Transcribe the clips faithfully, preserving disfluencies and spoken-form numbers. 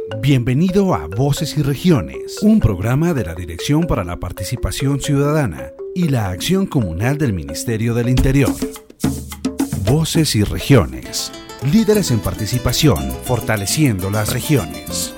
Bienvenido a Voces y Regiones, un programa de la Dirección para la Participación Ciudadana y la Acción Comunal del Ministerio del Interior. Voces y Regiones, líderes en participación, fortaleciendo las regiones.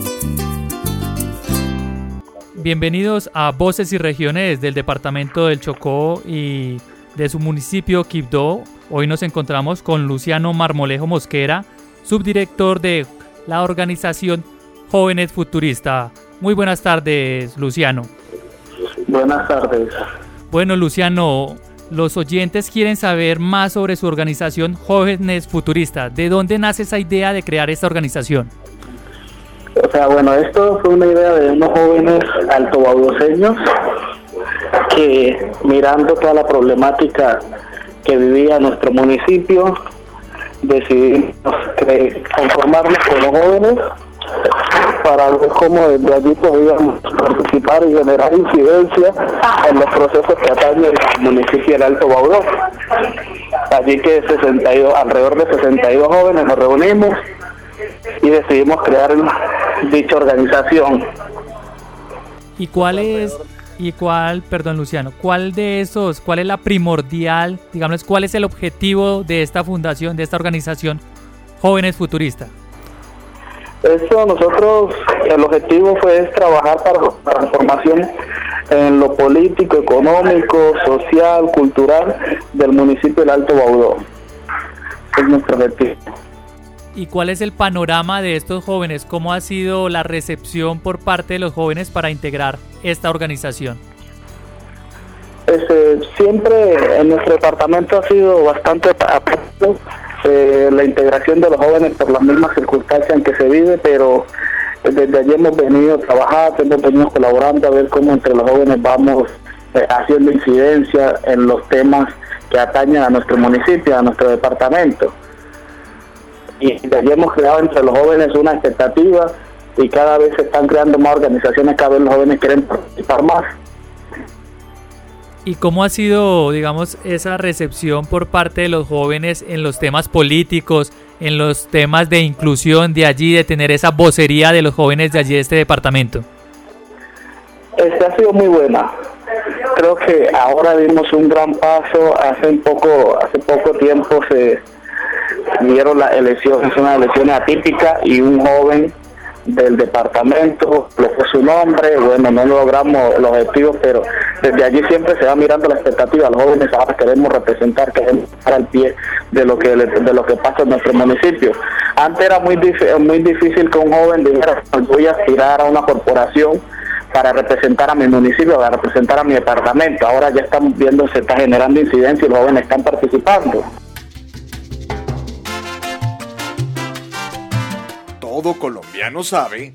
Bienvenidos a Voces y Regiones del Departamento del Chocó y de su municipio Quibdó. Hoy nos encontramos con Luciano Marmolejo Mosquera, subdirector de la organización Jóvenes Futuristas. Muy buenas tardes, Luciano. Buenas tardes. Bueno, Luciano, los oyentes quieren saber más sobre su organización Jóvenes Futuristas. ¿De dónde nace esa idea de crear esta organización? O sea, bueno, esto fue una idea de unos jóvenes altobaudoseños que, mirando toda la problemática que vivía nuestro municipio, decidimos conformarnos con los jóvenes para ver cómo desde allí podíamos participar y generar incidencia en los procesos que atañen al municipio del Alto Baudó. Allí que sesenta y dos, alrededor de sesenta y dos jóvenes nos reunimos y decidimos crear dicha organización. ¿Y cuál es, y cuál, perdón Luciano, cuál de esos, cuál es la primordial, digamos, cuál es el objetivo de esta fundación, de esta organización Jóvenes Futuristas? Eso nosotros, el objetivo fue es trabajar para la transformación en lo político, económico, social, cultural del municipio del Alto Baudó. Es nuestro objetivo. ¿Y cuál es el panorama de estos jóvenes? ¿Cómo ha sido la recepción por parte de los jóvenes para integrar esta organización? Este, siempre en nuestro departamento ha sido bastante apoyo eh, la integración de los jóvenes por las mismas circunstancias en que se vive, pero desde allí hemos venido trabajando, hemos venido colaborando a ver cómo entre los jóvenes vamos eh, haciendo incidencia en los temas que atañen a nuestro municipio, a nuestro departamento. Y de allí hemos creado entre los jóvenes una expectativa y cada vez se están creando más organizaciones, cada vez los jóvenes quieren participar más. ¿Y cómo ha sido, digamos, esa recepción por parte de los jóvenes en los temas políticos, en los temas de inclusión de allí, de tener esa vocería de los jóvenes de allí de este departamento? Este ha sido muy buena. Creo que ahora dimos un gran paso. Hace un poco, hace poco tiempo se dieron las elecciones, una elección atípica y un joven del departamento colocó su nombre. Bueno, no logramos los objetivos, pero desde allí siempre se va mirando la expectativa. Los jóvenes ahora queremos representar, queremos estar al pie de lo que de lo que pasa en nuestro municipio. Antes era muy muy difícil que un joven dijera: voy a aspirar a una corporación para representar a mi municipio, para representar a mi departamento. Ahora ya estamos viendo, se está generando incidencia y los jóvenes están participando. Todo colombiano sabe.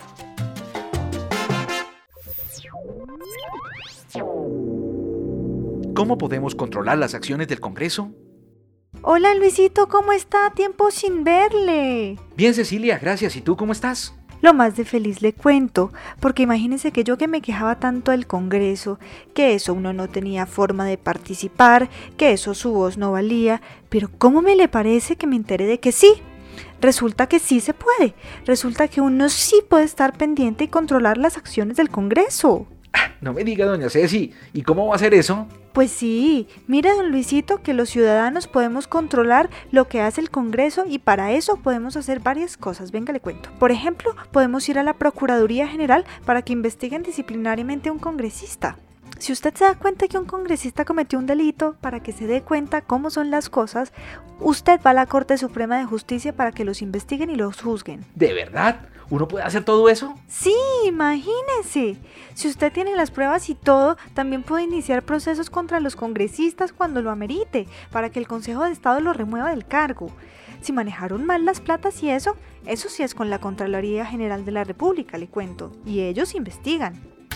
¿Cómo podemos controlar las acciones del Congreso? Hola Luisito, ¿cómo está? Tiempo sin verle. Bien, Cecilia, gracias. ¿Y tú cómo estás? Lo más de feliz le cuento, porque imagínense que yo que me quejaba tanto del Congreso, que eso uno no tenía forma de participar, que eso su voz no valía, pero ¿cómo me le parece que me enteré de que sí? Resulta que sí se puede, resulta que uno sí puede estar pendiente y controlar las acciones del Congreso. Ah, no me diga, doña Ceci, ¿y cómo va a hacer eso? Pues sí, mira don Luisito que los ciudadanos podemos controlar lo que hace el Congreso y para eso podemos hacer varias cosas, venga le cuento. Por ejemplo, podemos ir a la Procuraduría General para que investiguen disciplinariamente a un congresista. Si usted se da cuenta que un congresista cometió un delito, para que se dé cuenta cómo son las cosas, usted va a la Corte Suprema de Justicia para que los investiguen y los juzguen. ¿De verdad? ¿Uno puede hacer todo eso? Sí, imagínese. Si usted tiene las pruebas y todo, también puede iniciar procesos contra los congresistas cuando lo amerite, para que el Consejo de Estado lo remueva del cargo. Si manejaron mal las platas y eso, eso sí es con la Contraloría General de la República, le cuento, y ellos investigan.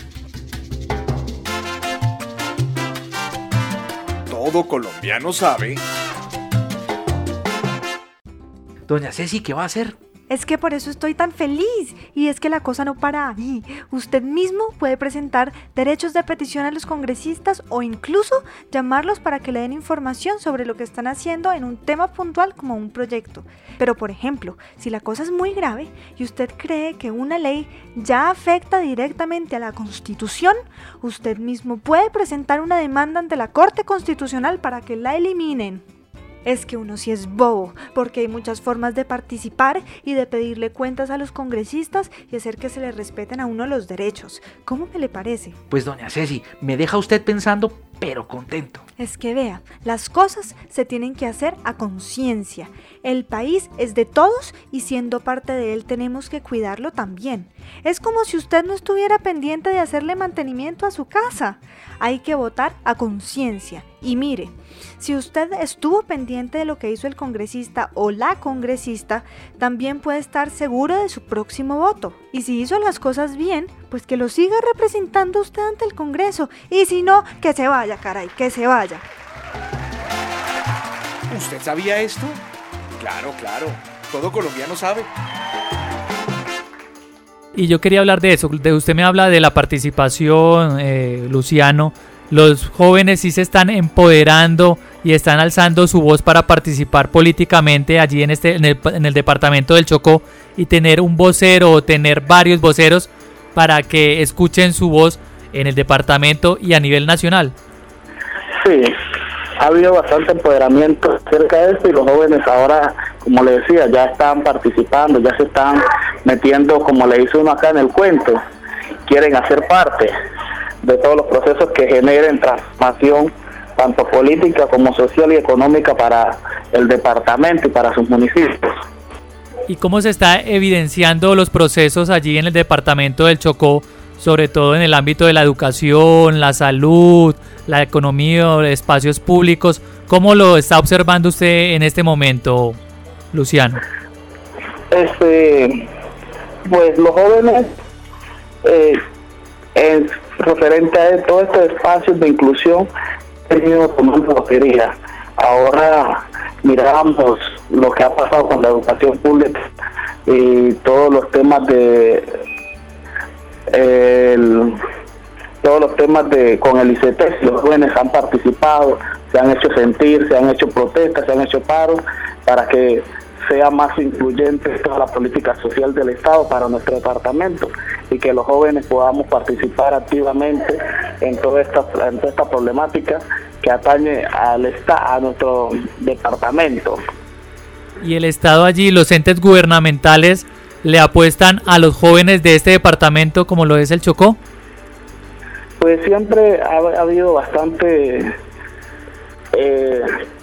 Todo colombiano sabe. Doña Ceci, ¿qué va a hacer? Es que por eso estoy tan feliz, y es que la cosa no para ahí. Usted mismo puede presentar derechos de petición a los congresistas o incluso llamarlos para que le den información sobre lo que están haciendo en un tema puntual como un proyecto. Pero por ejemplo, si la cosa es muy grave y usted cree que una ley ya afecta directamente a la Constitución, usted mismo puede presentar una demanda ante la Corte Constitucional para que la eliminen. Es que uno sí es bobo, porque hay muchas formas de participar y de pedirle cuentas a los congresistas y hacer que se le respeten a uno los derechos. ¿Cómo me le parece? Pues doña Ceci, me deja usted pensando, pero contento. Es que vea, las cosas se tienen que hacer a conciencia. El país es de todos y siendo parte de él tenemos que cuidarlo también. Es como si usted no estuviera pendiente de hacerle mantenimiento a su casa. Hay que votar a conciencia. Y mire, si usted estuvo pendiente de lo que hizo el congresista o la congresista, también puede estar seguro de su próximo voto. Y si hizo las cosas bien, pues que lo siga representando usted ante el Congreso. Y si no, que se vaya, caray, que se vaya. ¿Usted sabía esto? Claro, claro. Todo colombiano sabe. Y yo quería hablar de eso. De, usted me habla de la participación, eh, Luciano. Los jóvenes sí se están empoderando y están alzando su voz para participar políticamente allí en, este, en, el, en el departamento del Chocó y tener un vocero o tener varios voceros para que escuchen su voz en el departamento y a nivel nacional. Sí, ha habido bastante empoderamiento acerca de esto y los jóvenes ahora, como le decía, ya están participando, ya se están metiendo, como le dice uno acá en el cuento, quieren hacer parte de todos los procesos que generen transformación tanto política como social y económica para el departamento y para sus municipios. ¿Y cómo se está evidenciando los procesos allí en el departamento del Chocó, sobre todo en el ámbito de la educación, la salud, la economía, espacios públicos? ¿Cómo lo está observando usted en este momento, Luciano? Este, pues los jóvenes, eh, en referente a todos estos espacios de inclusión, han venido tomando lotería. Ahora miramos lo que ha pasado con la educación pública y todos los temas de el, todos los temas de con el I C T. Los jóvenes han participado, se han hecho sentir, se han hecho protestas, se han hecho paros para que sea más incluyente toda la política social del Estado para nuestro departamento y que los jóvenes podamos participar activamente en toda esta, en toda esta problemática que atañe al Estado, a nuestro departamento. ¿Y el Estado allí, los entes gubernamentales, le apuestan a los jóvenes de este departamento como lo es el Chocó? Pues siempre ha, ha habido bastante... Eh,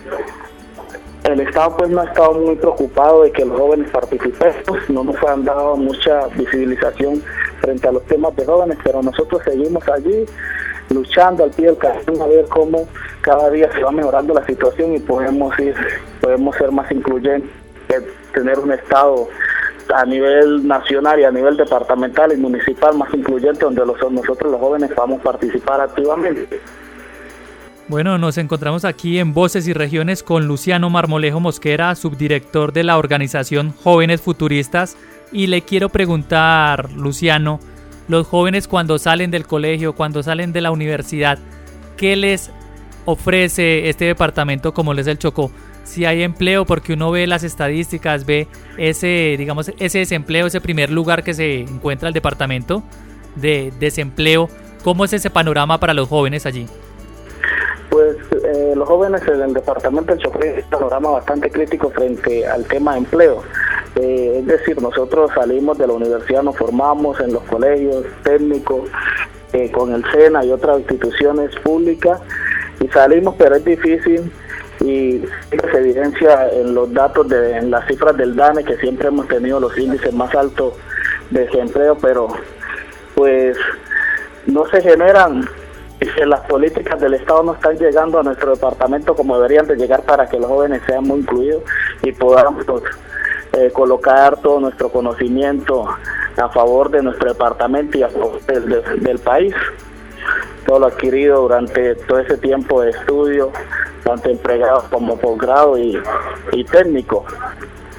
el Estado pues no ha estado muy preocupado de que los jóvenes participemos, no nos han dado mucha visibilización frente a los temas de jóvenes, pero nosotros seguimos allí luchando al pie del cañón a ver cómo cada día se va mejorando la situación y podemos ir, podemos ser más incluyentes, tener un Estado a nivel nacional y a nivel departamental y municipal más incluyente donde los, nosotros los jóvenes podamos participar activamente. Bueno, nos encontramos aquí en Voces y Regiones con Luciano Marmolejo Mosquera, subdirector de la organización Jóvenes Futuristas, y le quiero preguntar, Luciano, los jóvenes cuando salen del colegio, cuando salen de la universidad, ¿qué les ofrece este departamento como es el Chocó? Si hay empleo, porque uno ve las estadísticas, ve ese, digamos, ese desempleo, ese primer lugar que se encuentra el departamento de desempleo, ¿cómo es ese panorama para los jóvenes allí? Pues eh, los jóvenes en el departamento del Chocó tienen un panorama bastante crítico frente al tema de empleo. Eh, es decir, nosotros salimos de la universidad, nos formamos en los colegios técnicos, eh, con el SENA y otras instituciones públicas, y salimos, pero es difícil y se evidencia en los datos, de, en las cifras del DANE, que siempre hemos tenido los índices más altos de desempleo, pero pues no se generan. Que las políticas del Estado no están llegando a nuestro departamento como deberían de llegar para que los jóvenes sean muy incluidos y podamos eh, colocar todo nuestro conocimiento a favor de nuestro departamento y a favor del, del, del país. Todo lo adquirido durante todo ese tiempo de estudio, tanto en pregrado como posgrado y, y técnico.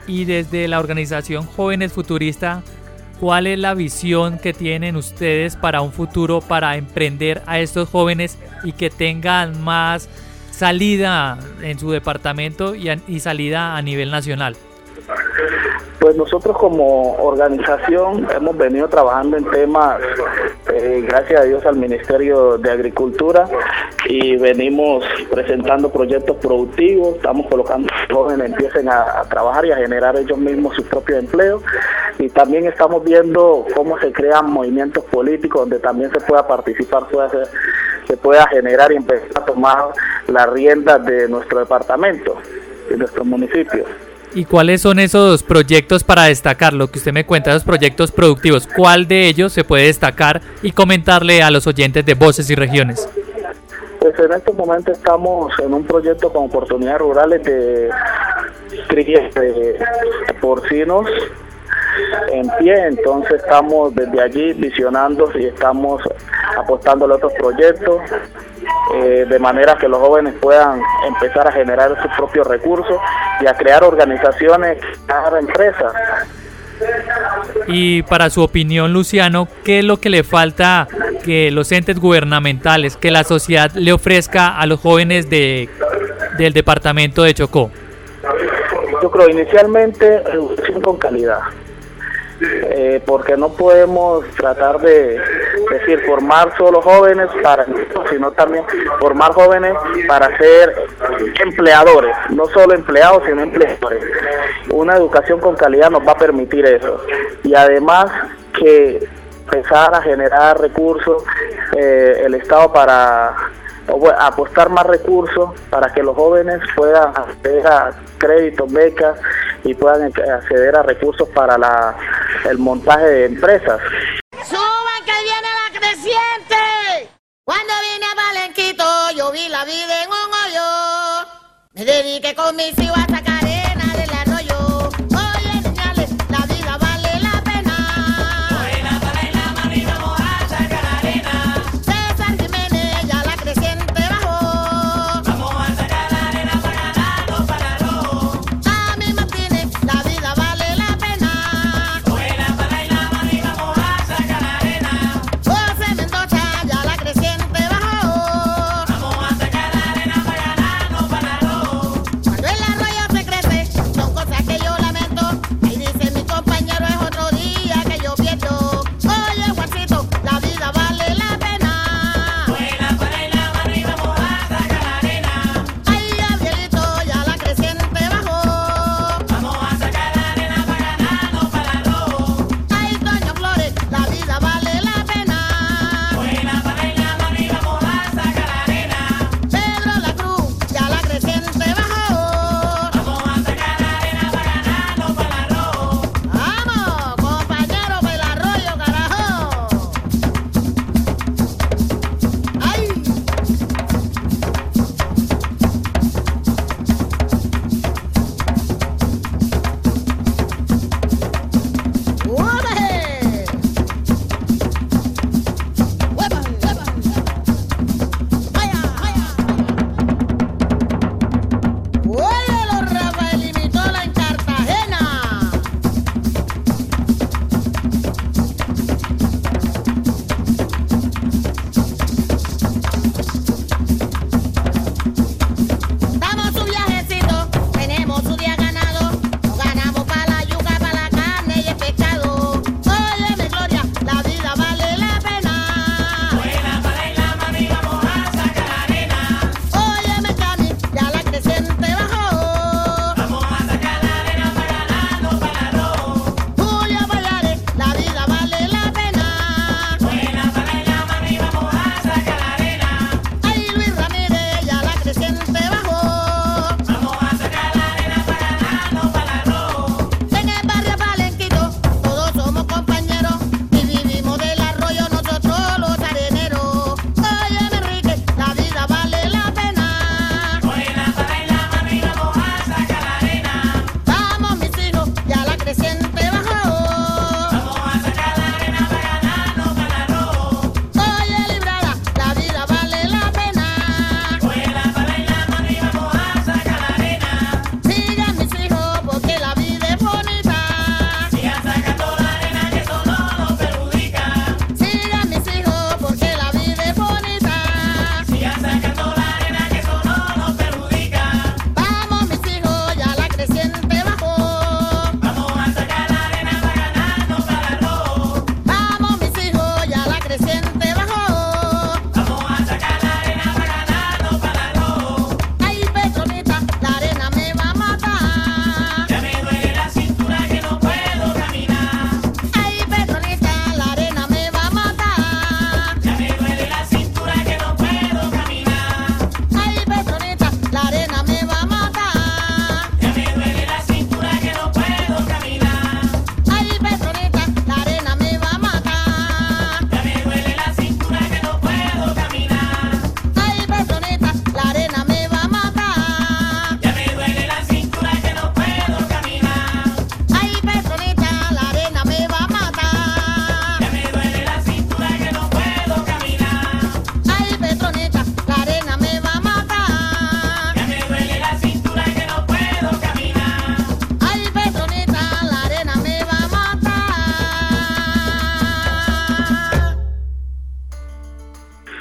Y desde la organización Jóvenes Futuristas, ¿cuál es la visión que tienen ustedes para un futuro, para emprender a estos jóvenes y que tengan más salida en su departamento y, a, y salida a nivel nacional? Pues nosotros como organización hemos venido trabajando en temas, eh, gracias a Dios, al Ministerio de Agricultura, y venimos presentando proyectos productivos. Estamos colocando que los jóvenes empiecen a, a trabajar y a generar ellos mismos sus propios empleos, y también estamos viendo cómo se crean movimientos políticos donde también se pueda participar, pueda ser, se pueda generar y empezar a tomar las riendas de nuestro departamento, de nuestros municipios. ¿Y cuáles son esos proyectos para destacar? Lo que usted me cuenta, esos proyectos productivos, ¿cuál de ellos se puede destacar y comentarle a los oyentes de Voces y Regiones? Pues en este momento estamos en un proyecto con oportunidades rurales de cría de porcinos en pie, entonces estamos desde allí visionando y estamos apostándole a otros proyectos, eh, de manera que los jóvenes puedan empezar a generar sus propios recursos y a crear organizaciones, crear empresas. Y para su opinión, Luciano, ¿qué es lo que le falta que los entes gubernamentales, que la sociedad le ofrezca a los jóvenes de, del departamento de Chocó? Yo creo inicialmente educación con calidad. Eh, porque no podemos tratar de decir formar solo jóvenes para, sino también formar jóvenes para ser empleadores, no solo empleados sino empleadores. Una educación con calidad nos va a permitir eso, y además que empezar a generar recursos, eh, el Estado para apostar más recursos para que los jóvenes puedan acceder a créditos, becas y puedan acceder a recursos para la, el montaje de empresas. ¡Suban que viene la creciente! Cuando vine a Palenquito yo vi la vida en un hoyo. Me dediqué con mis hijos a sacar arena del arroyo. Oye, niñales, la vida vale la pena. Oye, la palena, mami, vamos a sacar arena. César Jiménez, ya la creciente bajó. Vamos a sacar la arena para ganarnos para arroz. A mí Martínez, la vida vale la pena. Oye, la palena, mami, vamos a sacar la arena. José Mendoza, ya la creciente bajó. Vamos a sacar la arena para ganarnos para arroz. Cuando el arroyo se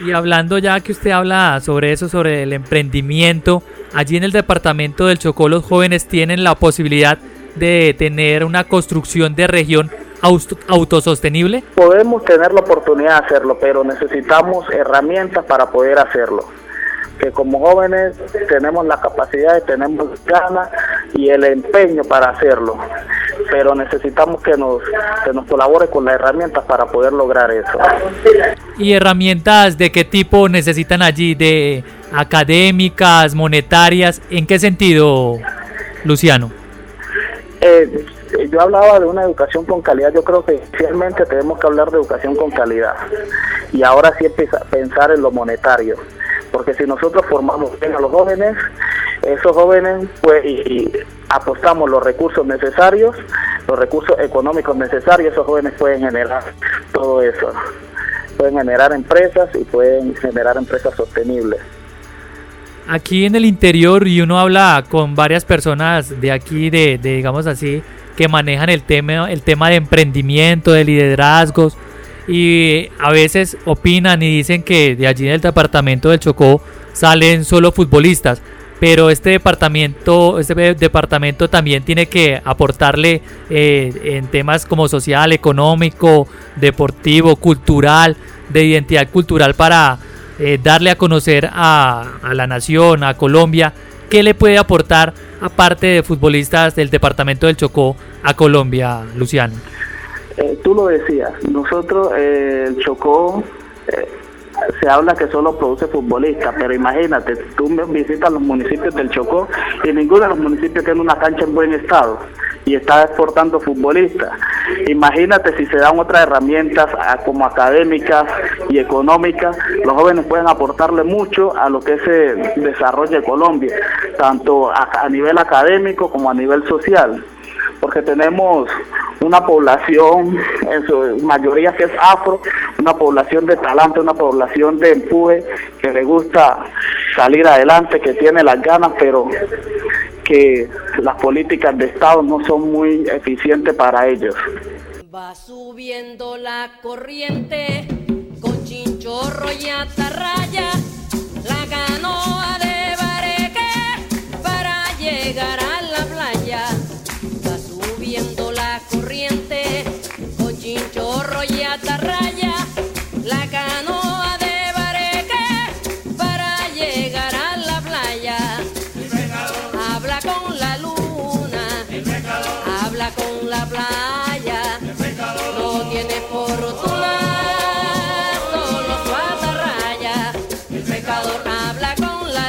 Y hablando ya que usted habla sobre eso, sobre el emprendimiento, allí en el departamento del Chocó los jóvenes tienen la posibilidad de tener una construcción de región autosostenible. Podemos tener la oportunidad de hacerlo, pero necesitamos herramientas para poder hacerlo. Que como jóvenes tenemos la capacidad, tenemos ganas y el empeño para hacerlo, pero necesitamos que nos, que nos colabore con las herramientas para poder lograr eso. ¿Y herramientas de qué tipo necesitan allí? ¿De académicas, monetarias? ¿En qué sentido, Luciano? Eh, yo hablaba de una educación con calidad. Yo creo que realmente tenemos que hablar de educación con calidad y ahora sí empezar, pensar en lo monetario. Porque si nosotros formamos bien a los jóvenes, esos jóvenes pues y, y apostamos los recursos necesarios, los recursos económicos necesarios, esos jóvenes pueden generar todo eso. Pueden generar empresas y pueden generar empresas sostenibles. Aquí en el interior, y uno habla con varias personas de aquí, de, de digamos así, que manejan el tema, el tema de emprendimiento, de liderazgos, y a veces opinan y dicen que de allí del departamento del Chocó salen solo futbolistas, pero este departamento este departamento también tiene que aportarle eh, en temas como social, económico, deportivo, cultural, de identidad cultural para eh, darle a conocer a, a la nación, a Colombia. ¿Qué le puede aportar aparte de futbolistas del departamento del Chocó a Colombia, Luciano? Eh, tú lo decías, nosotros, eh, el Chocó, eh, se habla que solo produce futbolistas, pero imagínate, tú visitas los municipios del Chocó y ninguno de los municipios tiene una cancha en buen estado y está exportando futbolistas. Imagínate si se dan otras herramientas a, como académicas y económicas, los jóvenes pueden aportarle mucho a lo que es el desarrollo de Colombia, tanto a, a nivel académico como a nivel social. Porque tenemos una población, en su mayoría que es afro, una población de talante, una población de empuje, que le gusta salir adelante, que tiene las ganas, pero que las políticas de Estado no son muy eficientes para ellos. Va subiendo la corriente con chinchorro y atarraya, la canoa de bareque para llegar a la playa. Subiendo la corriente con chinchorro y atarraya, la canoa de bareque para llegar a la playa. Habla con la luna, habla con la playa, no tiene fortuna, solo su atarraya. El pescador habla con la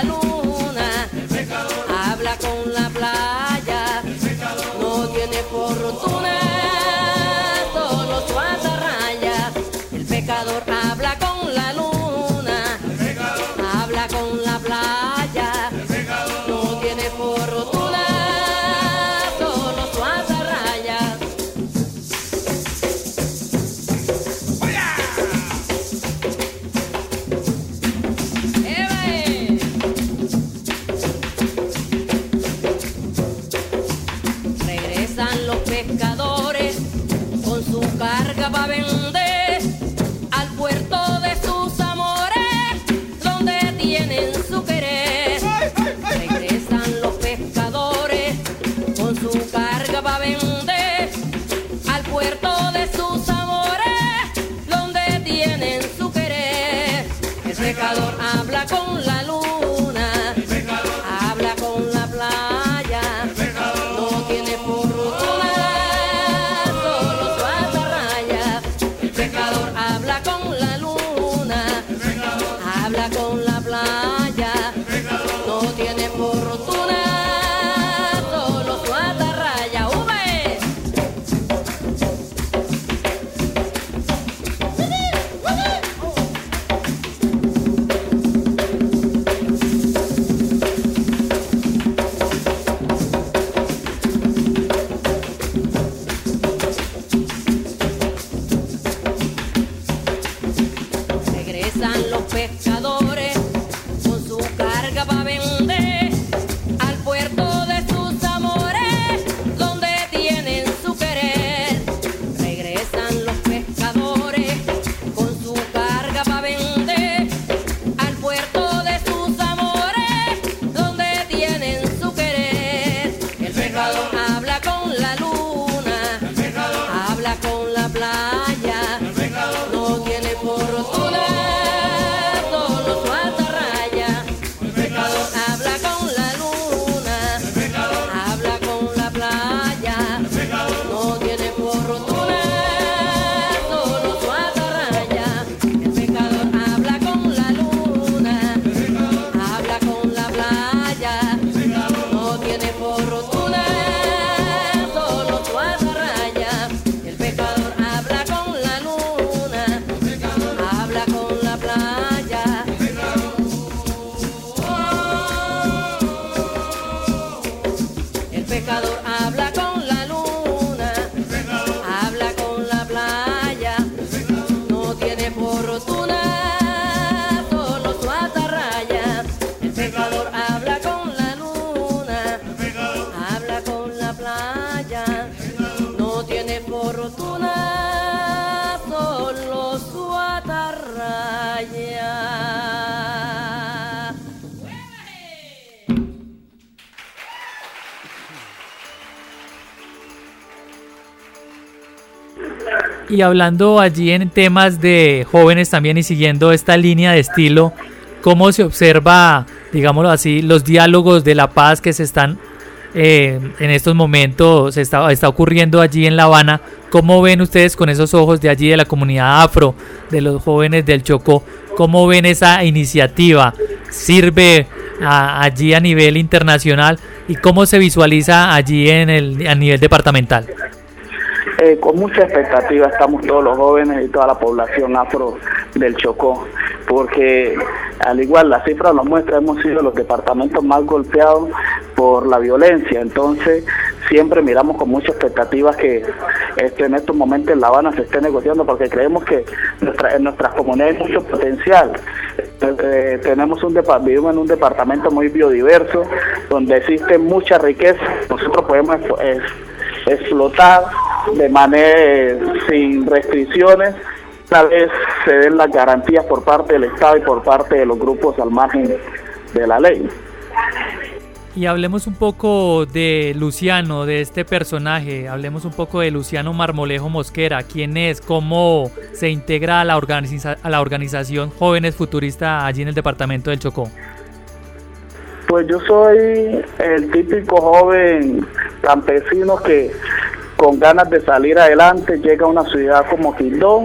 Y hablando allí en temas de jóvenes también y siguiendo esta línea de estilo, ¿cómo se observa, digámoslo así, los diálogos de la paz que se están eh, en estos momentos, está, está ocurriendo allí en La Habana? ¿Cómo ven ustedes con esos ojos de allí de la comunidad afro, de los jóvenes del Chocó? ¿Cómo ven esa iniciativa? ¿Sirve a, allí a nivel internacional? ¿Y cómo se visualiza allí en el, a nivel departamental? Eh, con mucha expectativa estamos todos los jóvenes y toda la población afro del Chocó, porque al igual la cifra nos muestra, hemos sido los departamentos más golpeados por la violencia. Entonces siempre miramos con mucha expectativa que este, en estos momentos en La Habana se esté negociando, porque creemos que nuestra, en nuestras comunidades hay mucho potencial. Eh, tenemos un vivimos en un departamento muy biodiverso, donde existe mucha riqueza. Nosotros podemos eh, explotar de manera sin restricciones, una vez se den las garantías por parte del Estado y por parte de los grupos al margen de la ley. Y hablemos un poco de Luciano, de este personaje, hablemos un poco de Luciano Marmolejo Mosquera. ¿Quién es? ¿Cómo se integra a la, organiza a la organización Jóvenes Futuristas allí en el departamento del Chocó? Pues yo soy el típico joven campesino que con ganas de salir adelante llega a una ciudad como Quibdó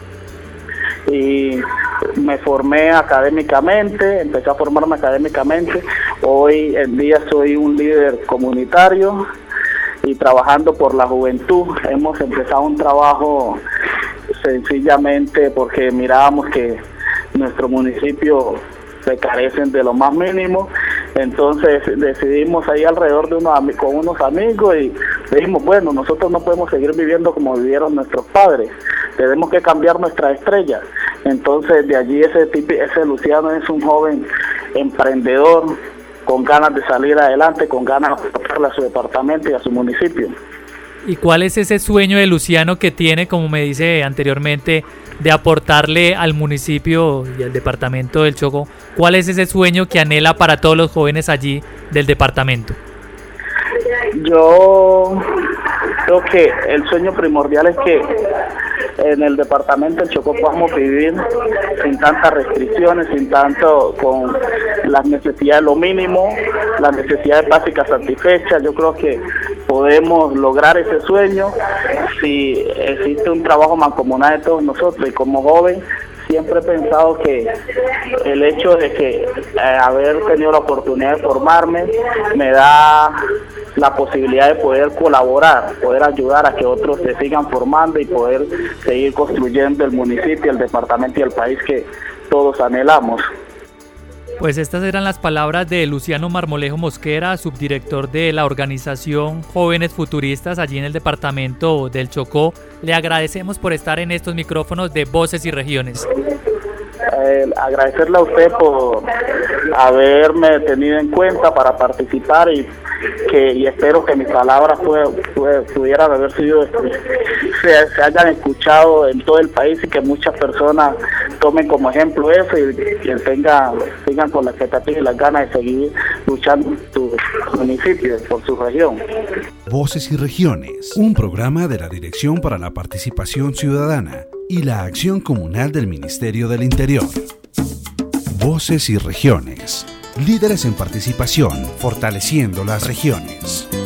y me formé académicamente, empecé a formarme académicamente. Hoy en día soy un líder comunitario y trabajando por la juventud. Hemos empezado un trabajo sencillamente porque mirábamos que nuestro municipio se carecen de lo más mínimo. Entonces decidimos ahí alrededor de unos con unos amigos y dijimos, bueno, nosotros no podemos seguir viviendo como vivieron nuestros padres, tenemos que cambiar nuestra estrella. Entonces de allí ese tipo, ese Luciano es un joven emprendedor con ganas de salir adelante, con ganas de aportarle a su departamento y a su municipio. ¿Y cuál es ese sueño de Luciano que tiene, como me dice anteriormente, de aportarle al municipio y al departamento del Chocó? ¿Cuál es ese sueño que anhela para todos los jóvenes allí del departamento? Yo creo que el sueño primordial es que en el departamento del Chocó podamos vivir sin tantas restricciones, sin tanto, con las necesidades, lo mínimo, las necesidades básicas satisfechas. Yo creo que podemos lograr ese sueño si existe un trabajo mancomunado de todos nosotros. Y como joven siempre he pensado que el hecho de que eh, haber tenido la oportunidad de formarme me da la posibilidad de poder colaborar, poder ayudar a que otros se sigan formando y poder seguir construyendo el municipio, el departamento y el país que todos anhelamos. Pues estas eran las palabras de Luciano Marmolejo Mosquera, subdirector de la organización Jóvenes Futuristas allí en el departamento del Chocó. Le agradecemos por estar en estos micrófonos de Voces y Regiones. Eh, agradecerle a usted por haberme tenido en cuenta para participar y que y espero que mis palabras fue, fue, pudieran haber sido se, se hayan escuchado en todo el país y que muchas personas tomen como ejemplo eso y que tengan, tengan con la expectativa y las ganas de seguir luchando por su municipio, por su región. Voces y Regiones, un programa de la Dirección para la Participación Ciudadana y la Acción Comunal del Ministerio del Interior. Voces y Regiones, líderes en participación, fortaleciendo las regiones.